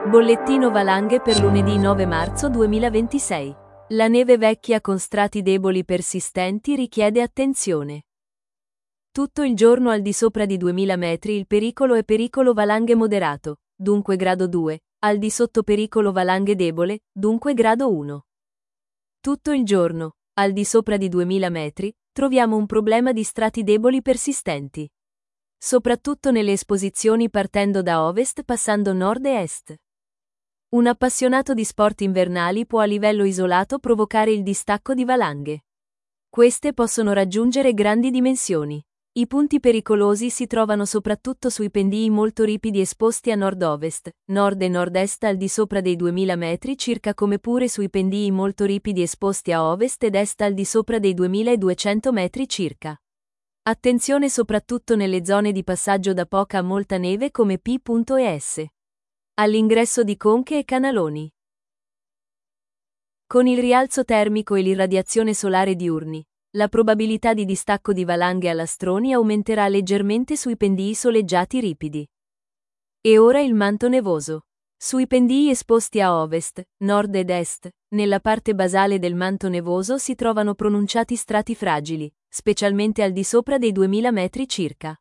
Bollettino valanghe per lunedì 9 marzo 2026. La neve vecchia con strati deboli persistenti richiede attenzione. Tutto il giorno al di sopra di 2000 metri il pericolo è pericolo valanghe moderato, dunque grado 2, al di sotto pericolo valanghe debole, dunque grado 1. Tutto il giorno, al di sopra di 2000 metri, troviamo un problema di strati deboli persistenti. Soprattutto nelle esposizioni partendo da ovest passando nord e est. Un appassionato di sport invernali può a livello isolato provocare il distacco di valanghe. Queste possono raggiungere grandi dimensioni. I punti pericolosi si trovano soprattutto sui pendii molto ripidi esposti a nord-ovest, nord e nord-est al di sopra dei 2000 metri circa, come pure sui pendii molto ripidi esposti a ovest ed est al di sopra dei 2200 metri circa. Attenzione soprattutto nelle zone di passaggio da poca a molta neve come P. e S. All'ingresso di conche e canaloni. Con il rialzo termico e l'irradiazione solare diurni, la probabilità di distacco di valanghe a lastroni aumenterà leggermente sui pendii soleggiati ripidi. E ora il manto nevoso. Sui pendii esposti a ovest, nord ed est, nella parte basale del manto nevoso si trovano pronunciati strati fragili, specialmente al di sopra dei 2000 metri circa.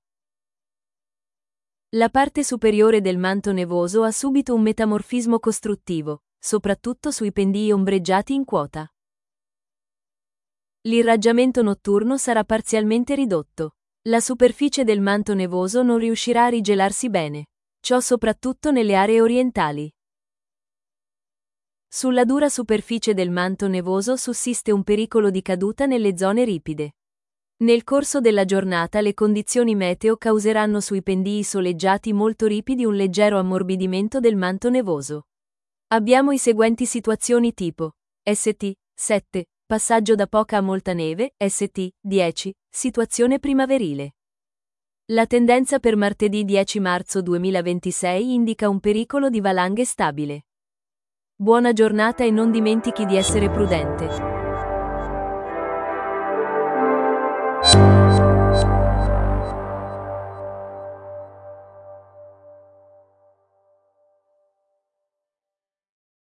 La parte superiore del manto nevoso ha subito un metamorfismo costruttivo, soprattutto sui pendii ombreggiati in quota. L'irraggiamento notturno sarà parzialmente ridotto. La superficie del manto nevoso non riuscirà a rigelarsi bene. Ciò soprattutto nelle aree orientali. Sulla dura superficie del manto nevoso sussiste un pericolo di caduta nelle zone ripide. Nel corso della giornata le condizioni meteo causeranno sui pendii soleggiati molto ripidi un leggero ammorbidimento del manto nevoso. Abbiamo i seguenti situazioni tipo: St. 7, passaggio da poca a molta neve, St. 10, situazione primaverile. La tendenza per martedì 10 marzo 2026 indica un pericolo di valanghe stabile. Buona giornata e non dimentichi di essere prudente.